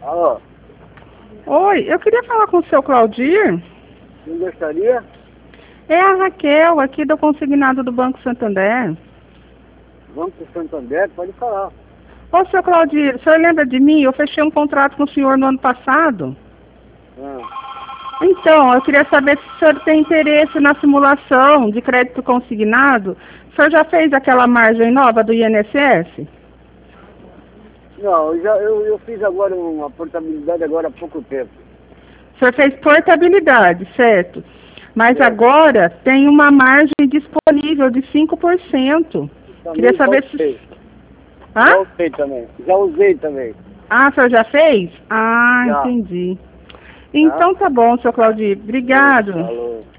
Alô, Oi, eu queria falar com o seu Claudir. não gostaria? É a Raquel, aqui do Consignado do Banco Santander. Vamos para o Santander, pode falar. Ô, seu Claudir, o senhor lembra de mim? Eu fechei um contrato com o senhor no ano passado. Ah, Então, eu queria saber se o senhor tem interesse na simulação de crédito consignado. O senhor já fez aquela margem nova do INSS? não, eu fiz agora uma portabilidade agora há pouco tempo. O senhor fez portabilidade, certo? Mas Certo. agora tem uma margem disponível de 5%. Também Queria saber já usei. se... Hã? Já usei também. Já usei também. Ah, o senhor já fez? Ah, Já. entendi. Então tá bom, seu Claudir. Obrigado. Falou.